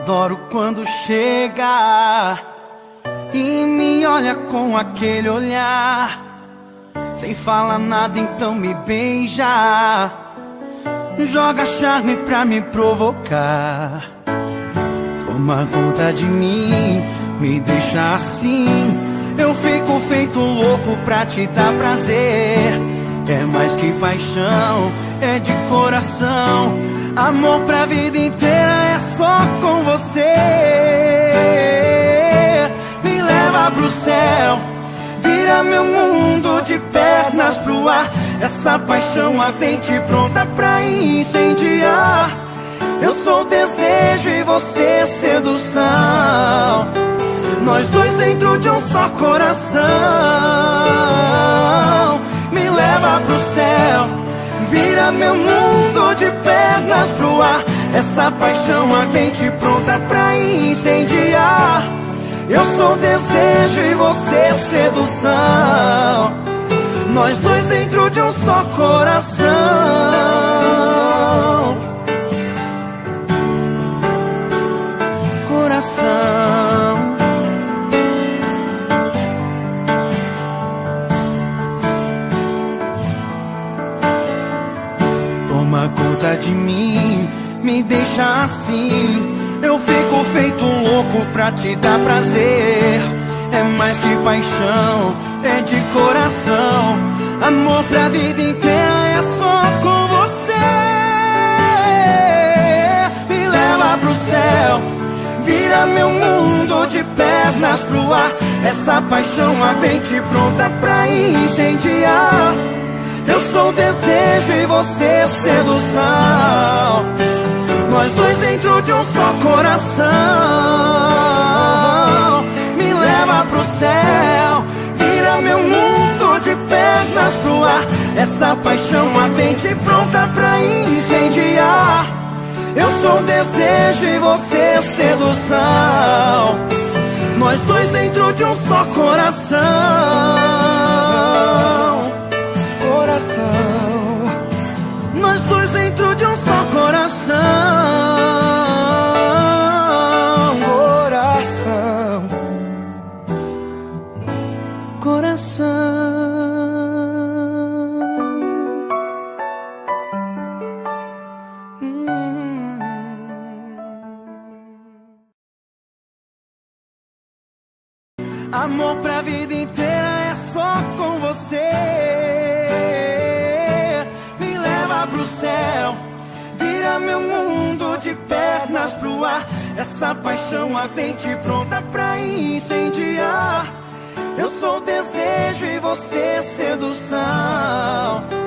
Adoro quando chega e me olha com aquele olhar, sem falar nada, então me beija, joga charme pra me provocar. Toma conta de mim, me deixa assim, eu fico feito louco pra te dar prazer. É mais que paixão, é de coração, amor pra vida inteira, é só com você. Me leva pro céu, vira meu mundo de pernas pro ar. Essa paixão ardente pronta pra incendiar. Eu sou desejo e você sedução, nós dois dentro de um só coração. Me leva pro céu, vira meu mundo de pernas pro ar. Essa paixão ardente pronta pra incendiar. Eu sou desejo e você sedução, nós dois dentro de um só coração. Coração. Toma conta de mim, me deixa assim, eu fico feito um louco pra te dar prazer. É mais que paixão, é de coração, amor pra vida inteira, é só com você. Me leva pro céu, vira meu mundo de pernas pro ar. Essa paixão ardente pronta pra incendiar. Eu sou desejo e você sedução, nós dois dentro de um só coração. Me leva pro céu, vira meu mundo de pernas pro ar. Essa paixão ardente pronta pra incendiar. Eu sou desejo e você sedução, nós dois dentro de um só coração. Coração, nós dois dentro de um só coração. Coração, coração. Amor pra vida inteira, é só com você. Me leva pro céu, vira meu mundo de pernas pro ar. Essa paixão ardente pronta pra incendiar. Eu sou desejo e você sedução,